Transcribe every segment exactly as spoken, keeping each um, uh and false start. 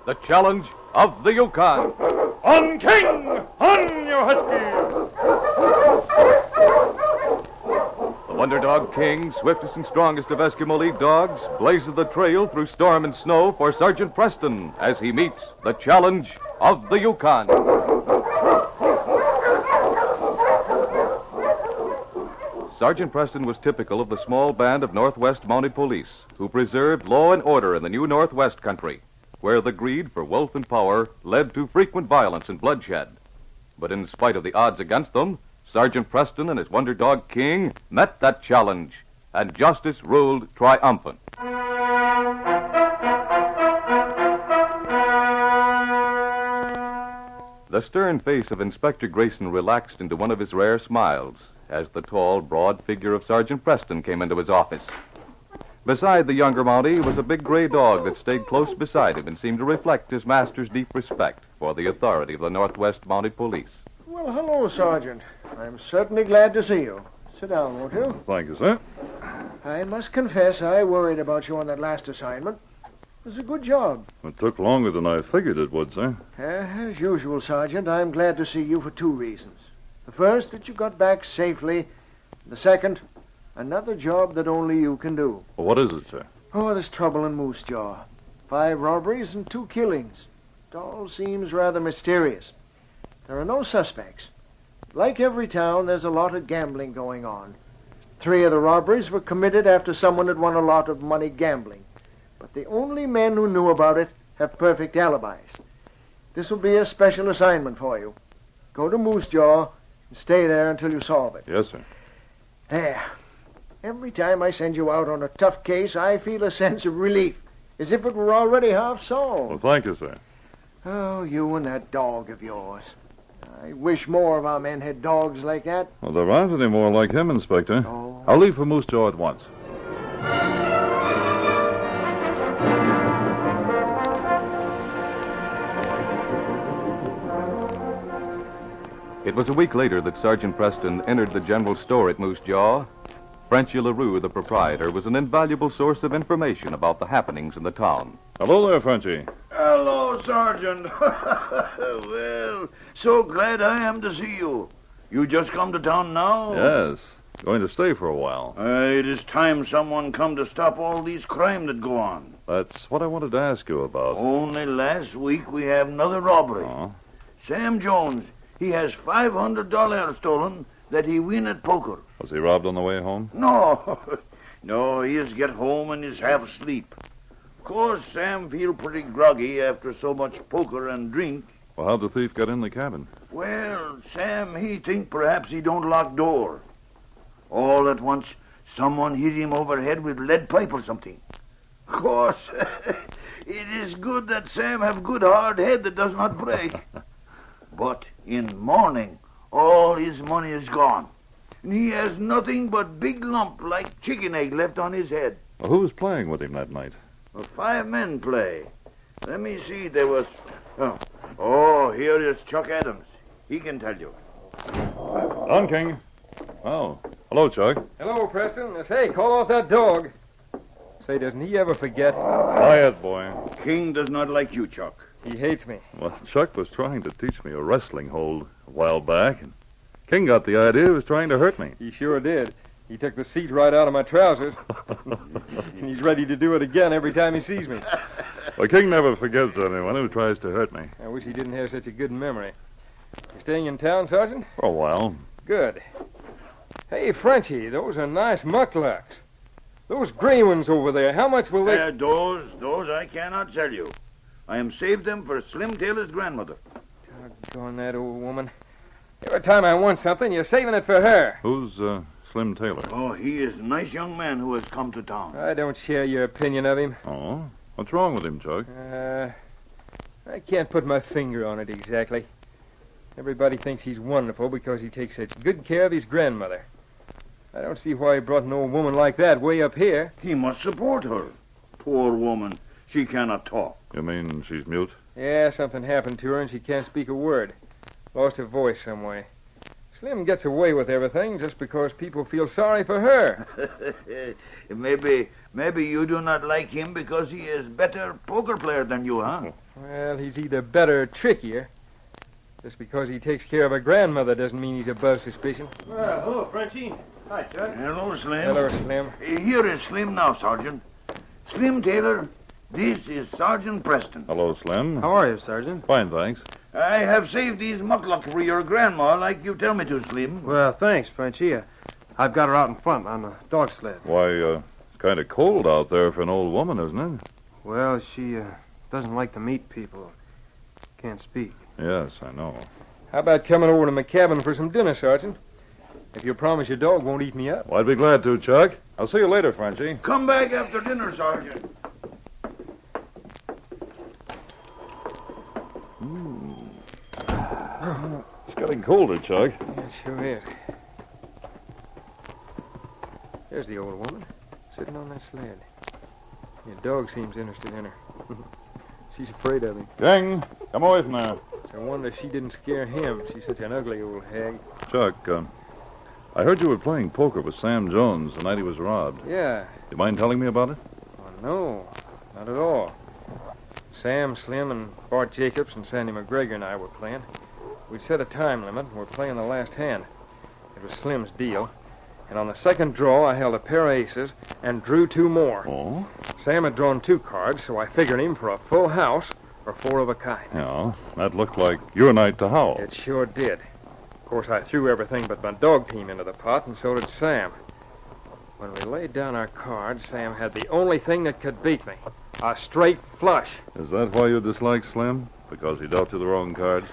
the challenge of the Yukon. On, King! On, you huskies! The Wonder Dog King, swiftest and strongest of Eskimo League dogs, blazes the trail through storm and snow for Sergeant Preston as he meets the challenge of the Yukon. Sergeant Preston was typical of the small band of Northwest Mounted Police who preserved law and order in the new Northwest country, where the greed for wealth and power led to frequent violence and bloodshed. But in spite of the odds against them, Sergeant Preston and his Wonder Dog King met that challenge, and justice ruled triumphant. The stern face of Inspector Grayson relaxed into one of his rare smiles as the tall, broad figure of Sergeant Preston came into his office. Beside the younger Mountie was a big gray dog that stayed close beside him and seemed to reflect his master's deep respect for the authority of the Northwest Mounted Police. Well, hello, Sergeant. I'm certainly glad to see you. Sit down, won't you? Thank you, sir. I must confess I worried about you on that last assignment. It was a good job. It took longer than I figured it would, sir. Uh, as usual, Sergeant, I'm glad to see you for two reasons. The first, that you got back safely. The second, another job that only you can do. Well, what is it, sir? Oh, there's trouble in Moose Jaw. Five robberies and two killings. It all seems rather mysterious. There are no suspects. Like every town, there's a lot of gambling going on. Three of the robberies were committed after someone had won a lot of money gambling. But the only men who knew about it have perfect alibis. This will be a special assignment for you. Go to Moose Jaw and stay there until you solve it. Yes, sir. There. Every time I send you out on a tough case, I feel a sense of relief, as if it were already half solved. Well, thank you, sir. Oh, you and that dog of yours. I wish more of our men had dogs like that. Well, there aren't any more like him, Inspector. Oh. I'll leave for Moose Jaw at once. It was a week later that Sergeant Preston entered the general store at Moose Jaw. Frenchy LaRue, the proprietor, was an invaluable source of information about the happenings in the town. Hello there, Frenchy. Hello, Sergeant. Well, so glad I am to see you. You just come to town now? Yes. Going to stay for a while. Uh, it is time someone come to stop all these crime that go on. That's what I wanted to ask you about. Only last week we have another robbery. Oh? Sam Jones, he has five hundred dollars stolen that he win at poker. Was he robbed on the way home? No, no, he is get home and is half asleep. Of course, Sam feel pretty groggy after so much poker and drink. Well, how'd the thief get in the cabin? Well, Sam, he think perhaps he don't lock door. All at once, someone hit him overhead with lead pipe or something. Of course, it is good that Sam have good hard head that does not break. But in morning, all his money is gone. And he has nothing but big lump like chicken egg left on his head. Well, who was playing with him that night? Well, five men play. Let me see, there was... Oh, oh, here is Chuck Adams. He can tell you. Don King. Oh, hello, Chuck. Hello, Preston. Say, call off that dog. Say, doesn't he ever forget? Quiet, boy. King does not like you, Chuck. He hates me. Well, Chuck was trying to teach me a wrestling hold a while back, and King got the idea he was trying to hurt me. He sure did. He took the seat right out of my trousers. And he's ready to do it again every time he sees me. Well, King never forgives anyone who tries to hurt me. I wish he didn't have such a good memory. You staying in town, Sergeant? For a while. Good. Hey, Frenchie, those are nice mucklucks. Those gray ones over there, how much will they... Uh, those, those I cannot sell you. I am saved them for Slim Taylor's grandmother. Doggone that old woman. Every time I want something, you're saving it for her. Who's uh, Slim Taylor? Oh, he is a nice young man who has come to town. I don't share your opinion of him. Oh? What's wrong with him, Chuck? Uh, I can't put my finger on it exactly. Everybody thinks he's wonderful because he takes such good care of his grandmother. I don't see why he brought an old woman like that way up here. He must support her. Poor woman. She cannot talk. You mean she's mute? Yeah, something happened to her and she can't speak a word. Lost her voice some way. Slim gets away with everything just because people feel sorry for her. maybe maybe you do not like him because he is better poker player than you, huh? Well, he's either better or trickier. Just because he takes care of a grandmother doesn't mean he's above suspicion. Well, hello, Frenchie. Hi, Chuck. Hello, Slim. Hello, Slim. Here is Slim now, Sergeant. Slim Taylor, this is Sergeant Preston. Hello, Slim. How are you, Sergeant? Fine, thanks. I have saved these mucklucks for your grandma like you tell me to, Slim. Well, thanks, Frenchie. Uh, I've got her out in front on the dog sled. Why, uh, it's kind of cold out there for an old woman, isn't it? Well, she uh, doesn't like to meet people. Can't speak. Yes, I know. How about coming over to my cabin for some dinner, Sergeant? If you promise your dog won't eat me up. Well, I'd be glad to, Chuck. I'll see you later, Frenchie. Come back after dinner, Sergeant. It's getting colder, Chuck. Yeah, it sure is. There's the old woman, sitting on that sled. Your dog seems interested in her. She's afraid of him. King, come away from there. It's a wonder she didn't scare him. She's such an ugly old hag. Chuck, uh, I heard you were playing poker with Sam Jones the night he was robbed. Yeah. You mind telling me about it? Oh, no, not at all. Sam, Slim, and Bart Jacobs and Sandy McGregor and I were playing. We'd set a time limit, and we're playing the last hand. It was Slim's deal. And on the second draw, I held a pair of aces and drew two more. Oh? Sam had drawn two cards, so I figured him for a full house or four of a kind. Yeah, that looked like your night to howl. It sure did. Of course, I threw everything but my dog team into the pot, and so did Sam. When we laid down our cards, Sam had the only thing that could beat me. A straight flush. Is that why you dislike Slim? Because he dealt you the wrong cards?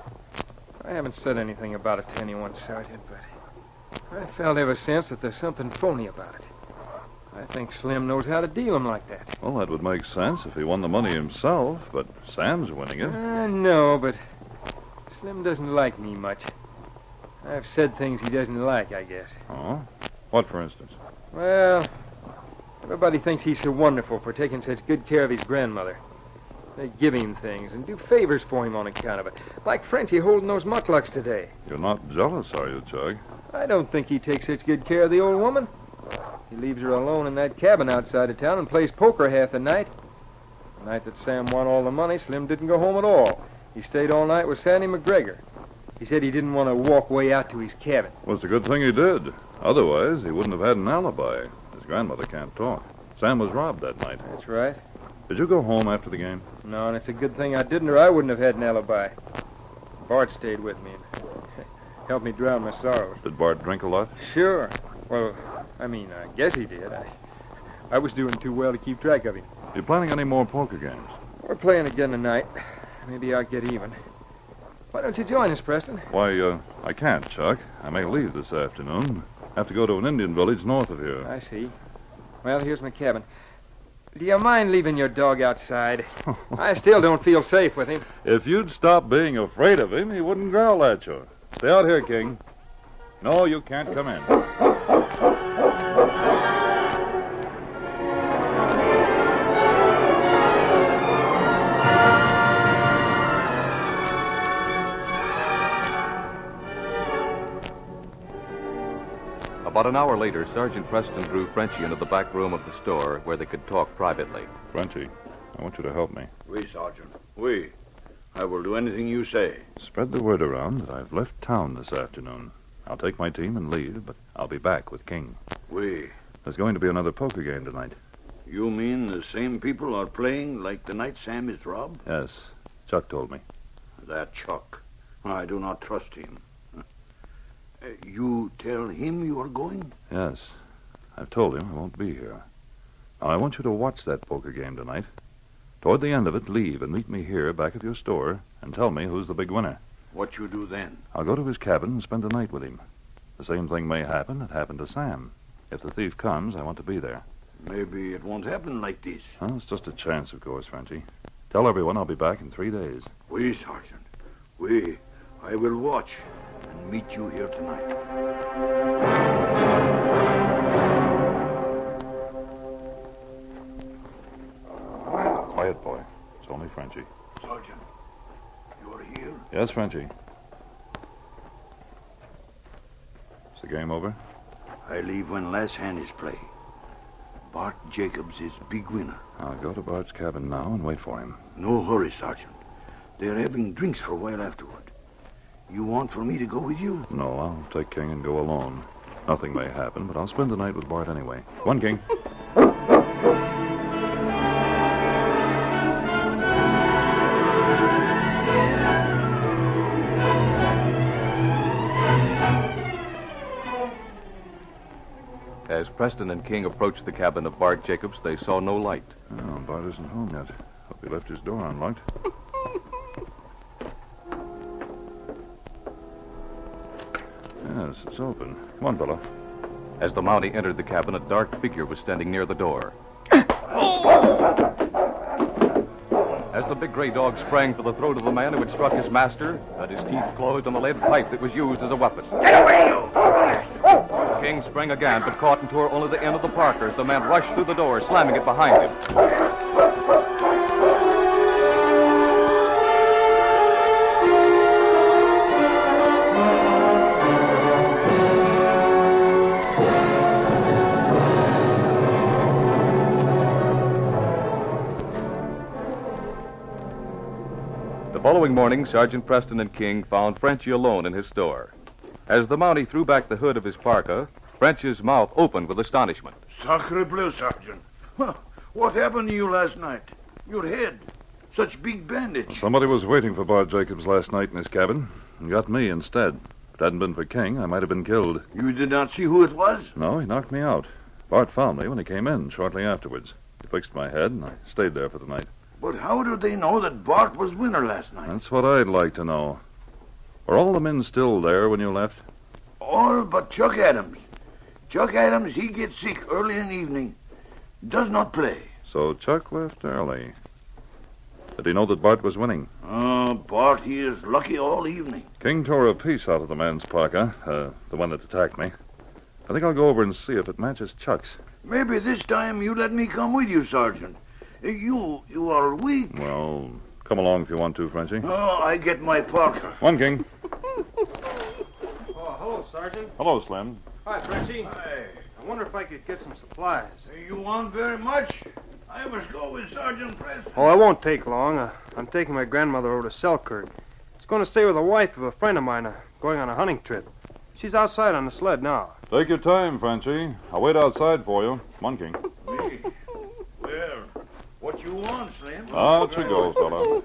I haven't said anything about it to anyone, Sergeant, but I felt ever since that there's something phony about it. I think Slim knows how to deal 'em like that. Well, that would make sense if he won the money himself, but Sam's winning it. I know, but Slim doesn't like me much. I've said things he doesn't like, I guess. Oh? What, for instance? Well, everybody thinks he's so wonderful for taking such good care of his grandmother. They give him things and do favors for him on account of it. Like Frenchie holding those mucklucks today. You're not jealous, are you, Chuck? I don't think he takes such good care of the old woman. He leaves her alone in that cabin outside of town and plays poker half the night. The night that Sam won all the money, Slim didn't go home at all. He stayed all night with Sandy McGregor. He said he didn't want to walk way out to his cabin. Well, it's a good thing he did. Otherwise, he wouldn't have had an alibi. His grandmother can't talk. Sam was robbed that night. That's right. Did you go home after the game? No, and it's a good thing I didn't, or I wouldn't have had an alibi. Bart stayed with me and helped me drown my sorrows. Did Bart drink a lot? Sure. Well, I mean, I guess he did. I, I was doing too well to keep track of him. You planning any more poker games? We're playing again tonight. Maybe I'll get even. Why don't you join us, Preston? Why, uh, I can't, Chuck. I may leave this afternoon. Have to go to an Indian village north of here. I see. Well, here's my cabin. Do you mind leaving your dog outside? I still don't feel safe with him. If you'd stop being afraid of him, he wouldn't growl at you. Stay out here, King. No, you can't come in. About an hour later, Sergeant Preston drew Frenchie into the back room of the store where they could talk privately. Frenchie, I want you to help me. Oui, Sergeant. Oui. I will do anything you say. Spread the word around that I've left town this afternoon. I'll take my team and leave, but I'll be back with King. Oui. There's going to be another poker game tonight. You mean the same people are playing like the night Sam is robbed? Yes, Chuck told me. That Chuck. I do not trust him. Uh, you tell him you are going? Yes, I've told him I won't be here. Now, I want you to watch that poker game tonight. Toward the end of it, leave and meet me here back at your store and tell me who's the big winner. What you do then? I'll go to his cabin and spend the night with him. The same thing may happen that happened to Sam. If the thief comes, I want to be there. Maybe it won't happen like this. Well, it's just a chance, of course, Frenchie. Tell everyone I'll be back in three days. Oui, Sergeant. Oui. I will watch and meet you here tonight. Quiet, boy. It's only Frenchie. Sergeant, you're here? Yes, Frenchie. Is the game over? I leave when last hand is played. Bart Jacobs is big winner. I'll go to Bart's cabin now and wait for him. No hurry, Sergeant. They're having drinks for a while afterward. You want for me to go with you? No, I'll take King and go alone. Nothing may happen, but I'll spend the night with Bart anyway. Come on, King. As Preston and King approached the cabin of Bart Jacobs, they saw no light. Oh, Bart isn't home yet. Hope he left his door unlocked. Yes, it's open. Come on, fella. As the Mountie entered the cabin, a dark figure was standing near the door. As the big gray dog sprang for the throat of the man who had struck his master, and his teeth closed on the lead pipe that was used as a weapon. Get away, you! King sprang again, but caught and tore only the end of the parka as the man rushed through the door, slamming it behind him. The following morning, Sergeant Preston and King found Frenchy alone in his store. As the Mountie threw back the hood of his parka, French's mouth opened with astonishment. Sacre bleu, Sergeant. Huh, what happened to you last night? Your head. Such big bandage. Somebody was waiting for Bart Jacobs last night in his cabin and got me instead. If it hadn't been for King, I might have been killed. You did not see who it was? No, he knocked me out. Bart found me when he came in shortly afterwards. He fixed my head, and I stayed there for the night. But how did they know that Bart was winner last night? That's what I'd like to know. Were all the men still there when you left? All but Chuck Adams. Chuck Adams, he gets sick early in the evening. Does not play. So Chuck left early. Did he know that Bart was winning? Oh, Bart, he is lucky all evening. King tore a piece out of the man's parka, uh, the one that attacked me. I think I'll go over and see if it matches Chuck's. Maybe this time you let me come with you, Sergeant. You, you are weak. Well, come along if you want to, Frenchie. Oh, I get my parka. One, King. Oh, hello, Sergeant. Hello, Slim. Hi, Frenchie. Hey, I wonder if I could get some supplies. you want very much? I must go with Sergeant Preston. Oh, I won't take long. Uh, I'm taking my grandmother over to Selkirk. She's going to stay with the wife of a friend of mine, uh, going on a hunting trip. She's outside on the sled now. Take your time, Frenchie. I'll wait outside for you. Come on, King. Me? Well, what you want, Slim? Out you go, fella.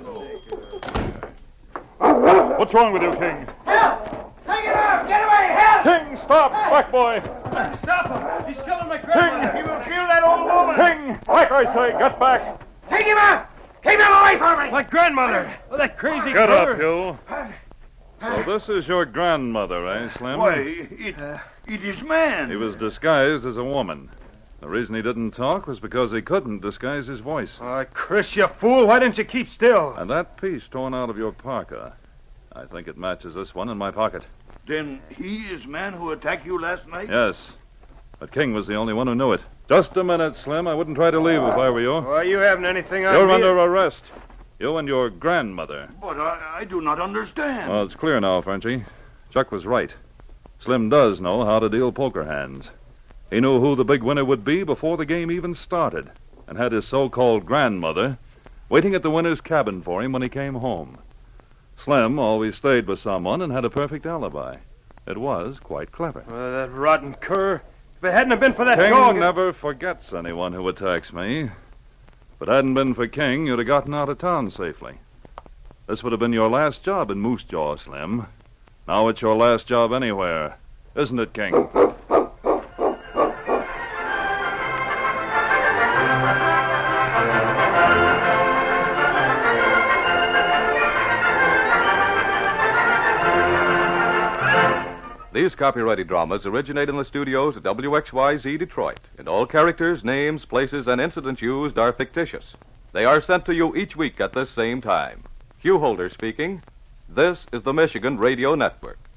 What's wrong with you, King? Help! Take it off! Get away! Help! King, stop! Black boy! Stop him! He's killing my grandmother! He will kill that old woman! King! Black, I say, get back! Take him out! Keep him away from me! My grandmother! Oh, that crazy Get brother. up, you. So this is your grandmother, eh, Slim? Why, it, it is man. He was disguised as a woman. The reason he didn't talk was because he couldn't disguise his voice. Oh, Chris, you fool. Why didn't you keep still? And that piece torn out of your parka, I think it matches this one in my pocket. Then he is man who attacked you last night? Yes. But King was the only one who knew it. Just a minute, Slim. I wouldn't try to leave if I were you. Well, you haven't anything on You're me. under arrest. You and your grandmother. But I, I do not understand. Well, it's clear now, Frenchie. Chuck was right. Slim does know how to deal poker hands. He knew who the big winner would be before the game even started, and had his so-called grandmother waiting at the winner's cabin for him when he came home. Slim always stayed with someone and had a perfect alibi. It was quite clever. Oh, that rotten cur. If it hadn't have been for that King dog... never forgets anyone who attacks me. If it hadn't been for King, you'd have gotten out of town safely. This would have been your last job in Moose Jaw, Slim. Now it's your last job anywhere. Isn't it, King? These copyrighted dramas originate in the studios at W X Y Z Detroit, and all characters, names, places, and incidents used are fictitious. They are sent to you each week at this same time. Hugh Holder speaking. This is the Michigan Radio Network.